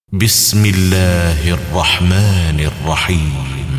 بسم الله الرحمن الرحيم.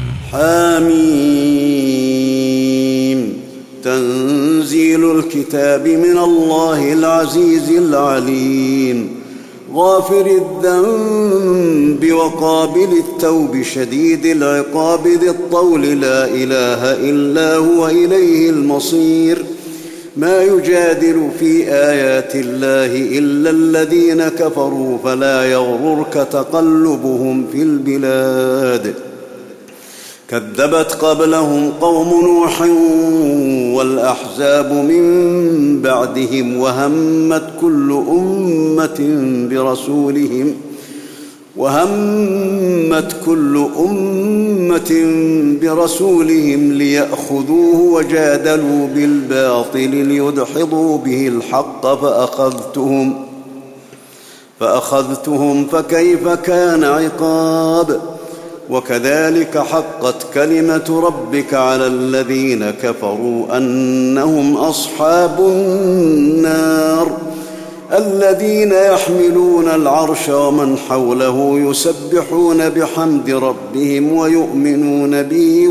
حميم. تنزيل الكتاب من الله العزيز العليم، غافر الذنب وقابل التوب شديد العقاب ذي الطول، لا إله إلا هو إليه المصير. ما يجادل في آيات الله إلا الذين كفروا، فلا يغررك تقلبهم في البلاد. كذبت قبلهم قوم نوح والأحزاب من بعدهم، وهمت كل أمة برسولهم ليأخذوه، وجادلوا بالباطل ليدحضوا به الحق، فأخذتهم فكيف كان عقاب. وكذلك حقت كلمة ربك على الذين كفروا أنهم أصحاب النار، الذين يحملون العرش ومن حوله يسبحون بحمد ربهم ويؤمنون به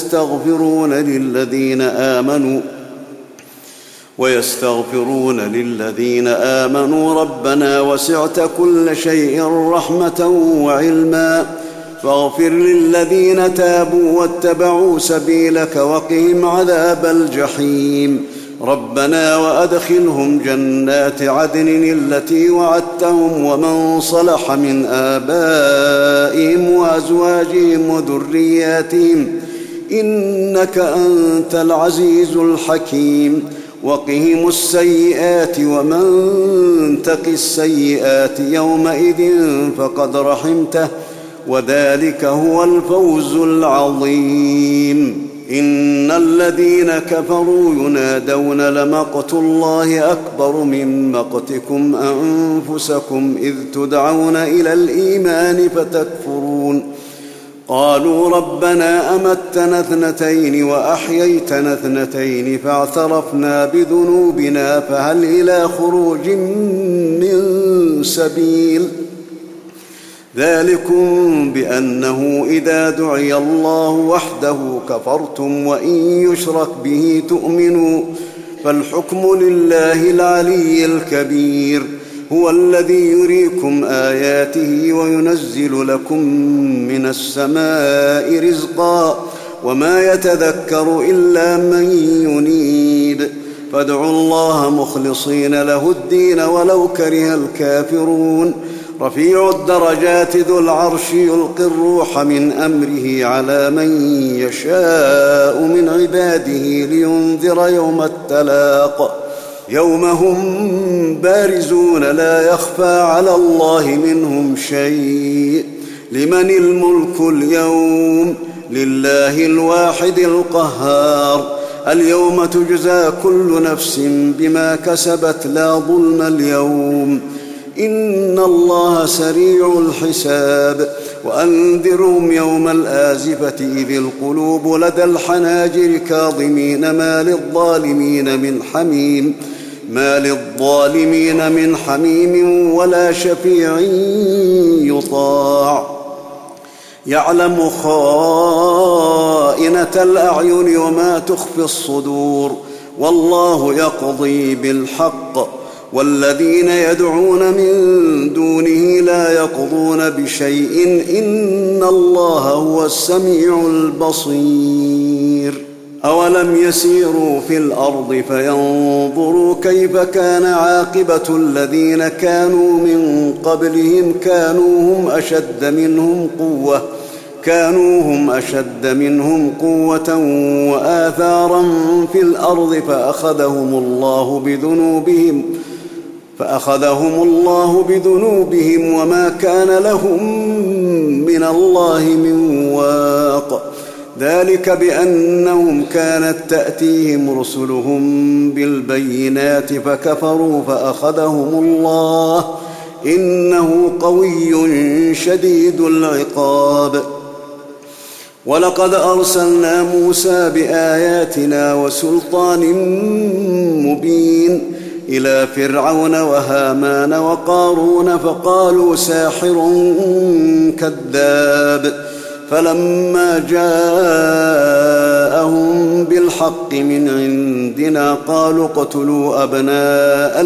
ويستغفرون للذين آمنوا ربنا وسعت كل شيء رحمة وعلما، فاغفر للذين تابوا واتبعوا سبيلك وقهم عذاب الجحيم. ربنا وأدخلهم جنات عدن التي وعدتهم، ومن صلح من آبائهم وأزواجهم وذرياتهم، إنك أنت العزيز الحكيم. وقهم السيئات، ومن تق السيئات يومئذ فقد رحمته، وذلك هو الفوز العظيم. إن الذين كفروا ينادون لمقت الله أكبر من مقتكم أنفسكم إذ تدعون إلى الإيمان فتكفرون. قالوا ربنا أمتنا اثنتين وأحييتنا اثنتين فاعترفنا بذنوبنا فهل إلى خروج من سبيل. ذلكم بأنه إذا دعي الله وحده كفرتم، وإن يشرك به تؤمنوا، فالحكم لله العلي الكبير. هو الذي يريكم آياته وينزل لكم من السماء رزقا، وما يتذكر إلا من ينيب. فادعوا الله مخلصين له الدين ولو كره الكافرون. رفيع الدرجات ذو العرش يلقي الروح من أمره على من يشاء من عباده لينذر يوم التلاق، يوم هم بارزون لا يخفى على الله منهم شيء. لمن الملك اليوم؟ لله الواحد القهار. اليوم تجزى كل نفس بما كسبت لا ظلم اليوم، إن الله سريع الحساب. وأنذرهم يوم الآزفة إذ القلوب لدى الحناجر كاظمين ما للظالمين من حميم ولا شفيع يطاع. يعلم خائنة الأعين وما تخفي الصدور، والله يقضي بالحق. والذين يدعون من دونه لا يقضون بشيء، إن الله هو السميع البصير. أولم يسيروا في الأرض فينظروا كيف كان عاقبة الذين كانوا من قبلهم، كانوا هم أشد منهم قوة وآثارا في الأرض، فأخذهم الله بذنوبهم وما كان لهم من الله من واق. ذلك بأنهم كانت تأتيهم رسلهم بالبينات فكفروا فأخذهم الله، إنه قوي شديد العقاب. ولقد أرسلنا موسى بآياتنا وسلطان مبين إلى فرعون وهامان وقارون فقالوا ساحر كذاب فلما جاءهم بالحق من عندنا قالوا اقتلوا أبناء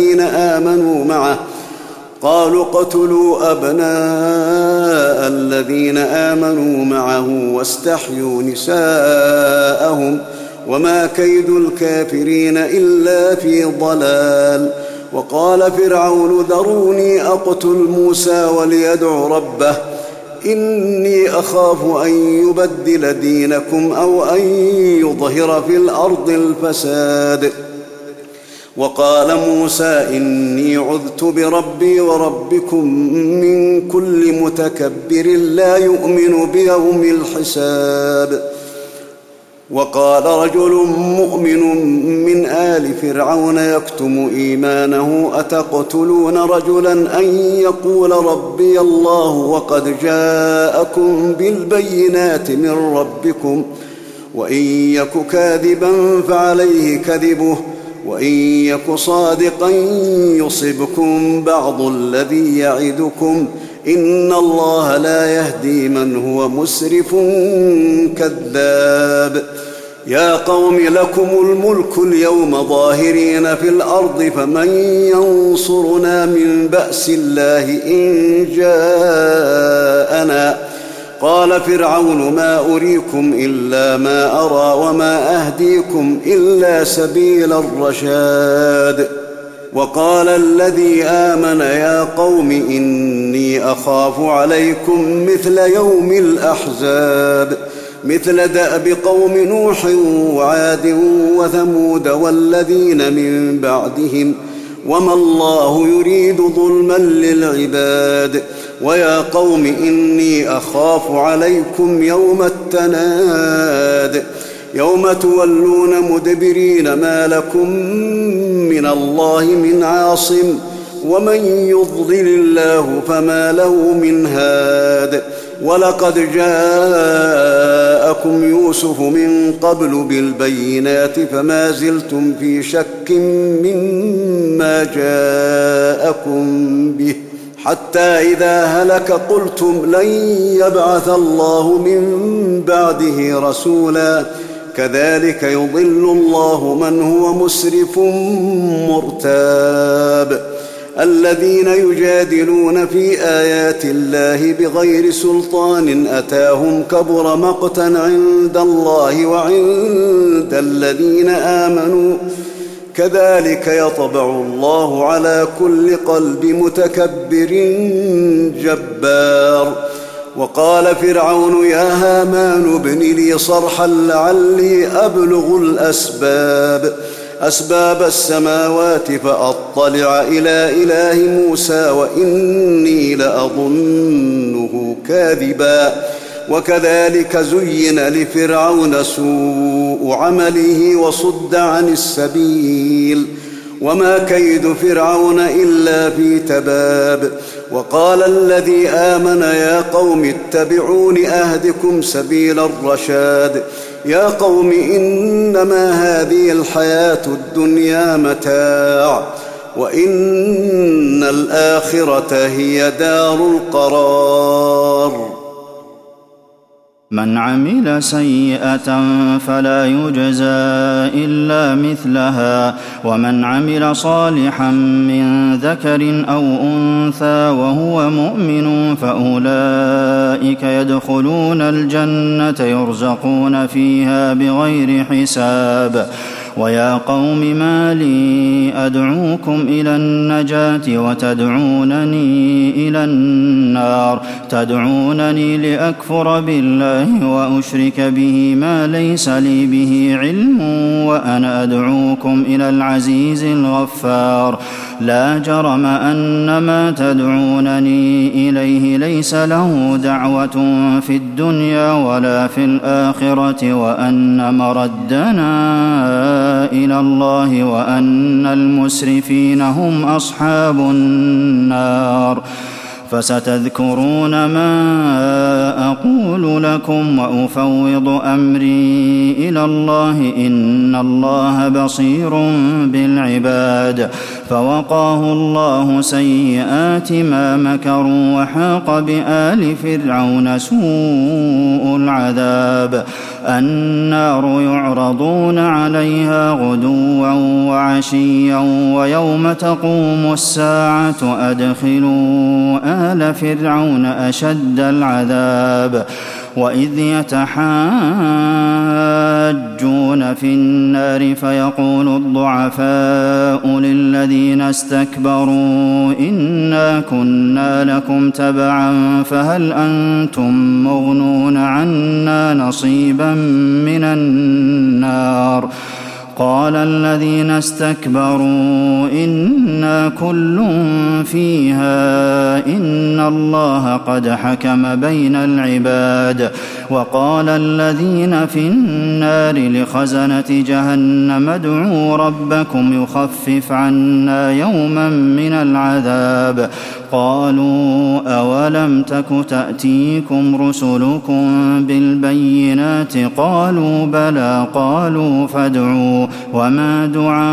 الذين آمنوا معه واستحيوا نساءهم وما كيد الكافرين إلا في ضلال. وقال فرعون ذروني أقتل موسى وليدع ربه إني أخاف أن يبدل دينكم أو أن يظهر في الأرض الفساد. وقال موسى إني عذت بربي وربكم من كل متكبر لا يؤمن بيوم الحساب. وقال رجل مؤمن من آل فرعون يكتم إيمانه أتقتلون رجلا أن يقول ربي الله وقد جاءكم بالبينات من ربكم وإن يك كاذبا فعليه كذبه وإن يك صادقا يصبكم بعض الذي يعدكم إن الله لا يهدي من هو مسرف كذاب. يا قوم لكم الملك اليوم ظاهرين في الأرض فمن ينصرنا من بأس الله إن جاءنا. قال فرعون ما أريكم إلا ما أرى وما أهديكم إلا سبيل الرشاد. وقال الذي آمن يا قوم إني أخاف عليكم مثل يوم الأحزاب مثل دأب قوم نوح وعاد وثمود والذين من بعدهم وما الله يريد ظلما للعباد. ويا قوم إني أخاف عليكم يوم التناد يوم تولون مدبرين ما لكم من الله من عاصم ومن يضلل الله فما له من هاد. ولقد جاءكم يوسف من قبل بالبينات فما زلتم في شك مما جاءكم به حتى إذا هلك قلتم لن يبعث الله من بعده رسولا كذلك يضل الله من هو مسرف مرتاب. الذين يجادلون في آيات الله بغير سلطان أتاهم كبر مقتا عند الله وعند الذين آمنوا كذلك يطبع الله على كل قلب متكبر جبار. وقال فرعون يا هامان ابن لي صرحا لعلي أبلغ أسباب السماوات فأطلع إلى إله موسى وإني لأظنه كاذبا. وكذلك زين لفرعون سوء عمله وصد عن السبيل وما كيد فرعون إلا في تباب. وقال الذي آمن يا قوم اتبعون أهدكم سبيل الرشاد. يا قوم إنما هذه الحياة الدنيا متاع وإن الآخرة هي دار القرار. من عمل سيئة فلا يجزى إلا مثلها ومن عمل صالحا من ذكر أو أنثى وهو مؤمن فأولئك يدخلون الجنة يرزقون فيها بغير حساب. ويا قوم ما لي أدعوكم إلى النجاة وتدعونني إلى النار تدعونني لأكفر بالله وأشرك به ما ليس لي به علم وأنا أدعوكم إلى العزيز الغفار. لا جرم أن ما تدعونني إليه ليس له دعوة في الدنيا ولا في الآخرة وأن مردنا إلى الله وأن المسرفين هم أصحاب النار. فستذكرون ما أقول لكم وأفوض أمري إلى الله إن الله بصير بالعباد. فوقاه الله سيئات ما مكروا وحاق بآل فرعون سوء العذاب. النار يعرضون عليها غدوا وعشيا ويوم تقوم الساعة أدخلوا آل فرعون أشد العذاب. وإذ يتحاجون في النار فيقول الضعفاء للذين استكبروا إنا كنا لكم تبعا فهل أنتم مغنون عنا نصيبا من النار. قال الذين استكبروا إنا كل فيها إن الله قد حكم بين العباد. وقال الذين في النار لخزنة جهنم ادعوا ربكم يخفف عنا يوما من العذاب. قالوا أولم تك تأتيكم رسلكم بالبينات قالوا بلى قالوا فادعوا وما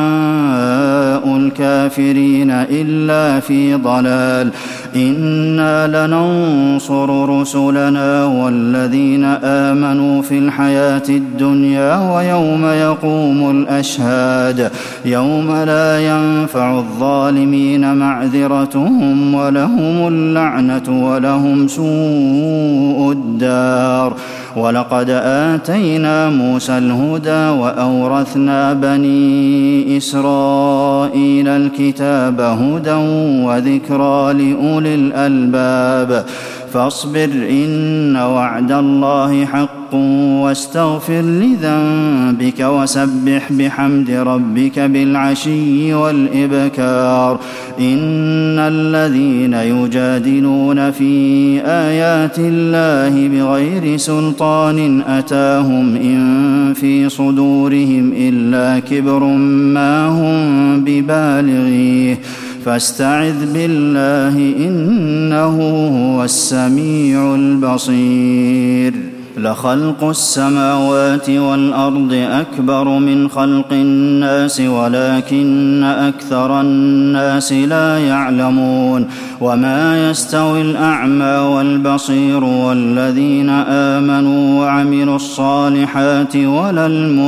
دعاء الكافرين إلا في ضلال. إنا لننصر رسلنا والذين آمنوا في الحياة الدنيا ويوم يقوم الأشهاد يوم لا ينفع الظالمين معذرتهم ولهم اللعنة ولهم سوء الدار. ولقد آتينا موسى الهدى وأورثنا بني إسرائيل الكتاب هدى وذكرى لأولي الألباب. فاصبر إن وعد الله حق واستغفر لذنبك وسبح بحمد ربك بالعشي والإبكار. إن الذين يجادلون في آيات الله بغير سلطان أتاهم إن في صدورهم إلا كبر ما هم ببالغيه فاستعذ بالله إنه هو السميع البصير. لخلق السماوات والأرض أكبر من خلق الناس ولكن أكثر الناس لا يعلمون. وما يستوي الأعمى والبصير والذين آمنوا وعملوا الصالحات ولا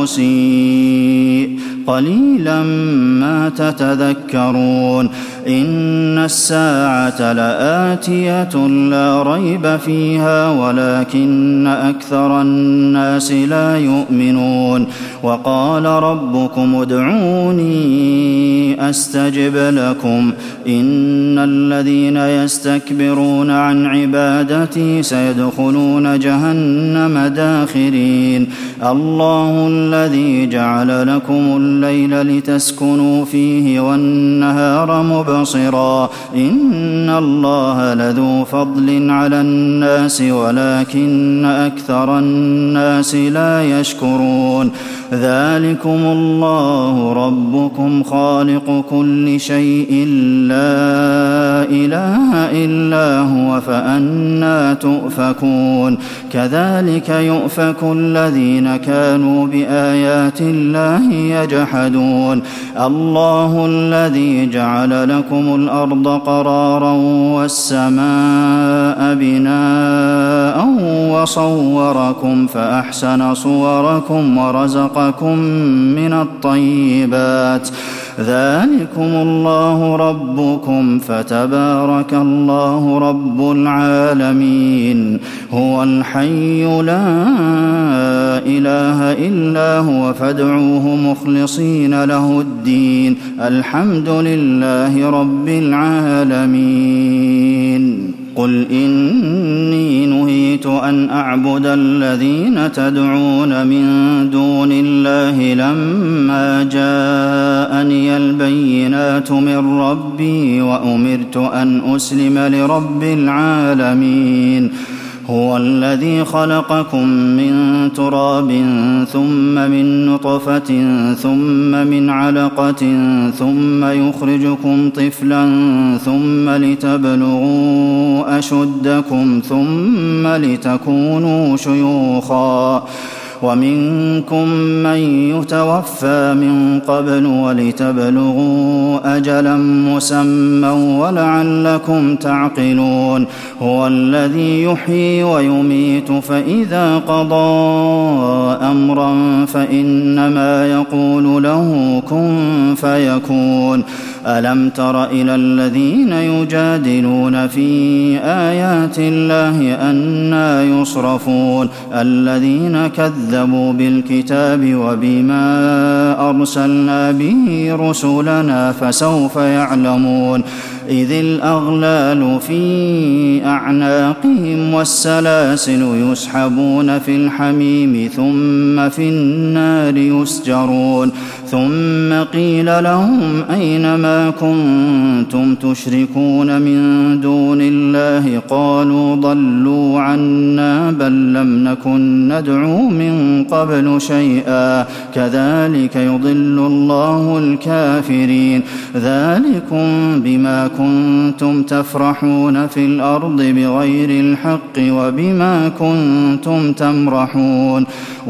المسيء قليلا ما تتذكرون. إن الساعة لآتية لا ريب فيها ولكن أكثر الناس لا يؤمنون. وقال ربكم ادعوني أستجب لكم إن الذين يستكبرون عن عبادتي سيدخلون جهنم داخرين. الله الذي جعل لكم الليل لتسكنوا فيه والنهار مبصرا إن الله لذو فضل على الناس ولكن أكثر الناس لا يشكرون. ذلكم الله ربكم خالق كل شيء لا إله إلا هو فأنى تؤفكون. كذلك يؤفك الذين كانوا بآيات الله يجحدون. الله الذي جعل لكم الأرض قرارا والسماء بناء وصوركم فأحسن صوركم ورزقكم من الطيبات. ذلكم الله ربكم فتبارك الله رب العالمين. هو الحي لا إله إلا هو فادعوه مخلصين له الدين الحمد لله رب العالمين. قل إني نهيت أن أعبد الذين تدعون من دون الله لما جاءني البينات من ربي وأمرت أن أسلم لرب العالمين. هو الذي خلقكم من تراب ثم من نطفة ثم من علقة ثم يخرجكم طفلا ثم لتبلغوا أشدكم ثم لتكونوا شيوخا ومنكم من يتوفى من قبل ولتبلغوا أجلا مسمى ولعلكم تعقلون هو الذي يحيي ويميت فإذا قضى أمرا فإنما يقول له كن فيكون ألم تر إلى الذين يجادلون في آيات الله أنى يصرفون الذين كذبوا بالكتاب وبما أرسلنا به رسلنا فسوف يعلمون إذ الأغلال في أعناقهم والسلاسل يسحبون في الحميم ثم في النار يسجرون ثم قيل لهم أين ما كنتم تشركون من دون الله قالوا ضلوا عنا بل لم نكن ندعو من قبل شيئا كذلك يضل الله الكافرين ذلكم بما كنتم تفرحون في الأرض بغير الحق وبما كنتم تمرحون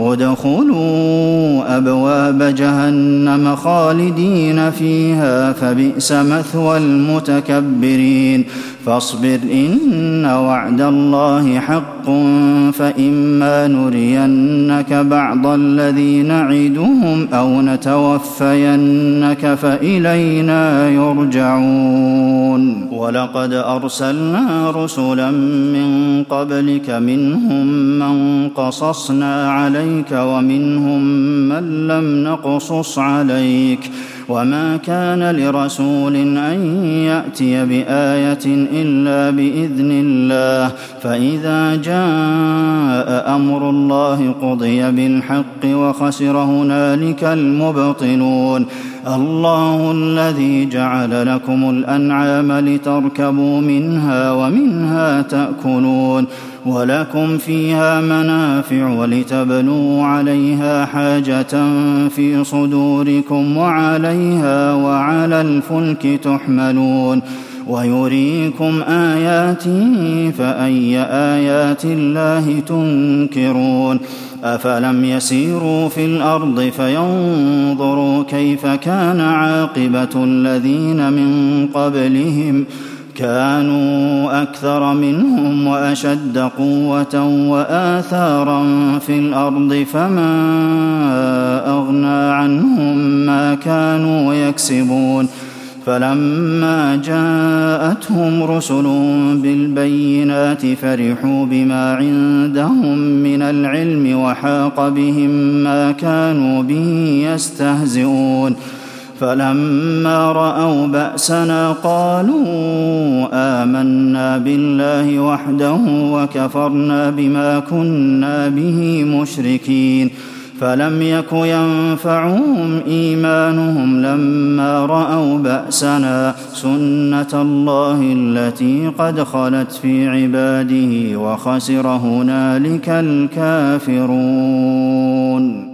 ودخلوا أبواب جهنم خالدين فيها فبئس مثوى المتكبرين فاصبر إن وعد الله حق فإما نرينك بعض الذي نعدهم أو نتوفينك فإلينا يرجعون ولقد أرسلنا رسلا من قبلك منهم من قصصنا عليك ومنهم من لم نقصص عليك وما كان لرسول أن يأتي بآية إلا بإذن الله فإذا جاء أمر الله قضي بالحق وخسر هنالك المبطلون الله الذي جعل لكم الأنعام لتركبوا منها ومنها تأكلون ولكم فيها منافع ولتبلوا عليها حاجة في صدوركم وعليها وعلى الفلك تحملون ويريكم آياته فأي آيات الله تنكرون أفلم يسيروا في الأرض فينظروا كيف كان عاقبة الذين من قبلهم كانوا أكثر منهم وأشد قوة وآثارا في الأرض فما أغنى عنهم ما كانوا يكسبون فلما جاءتهم رسل بالبينات فرحوا بما عندهم من العلم وحاق بهم ما كانوا به يستهزئون فلما رأوا بأسنا قالوا آمنا بالله وحده وكفرنا بما كنا به مشركين فلم يك ينفعهم إيمانهم لما رأوا بأسنا سنة الله التي قد خلت في عباده وخسر هنالك الكافرون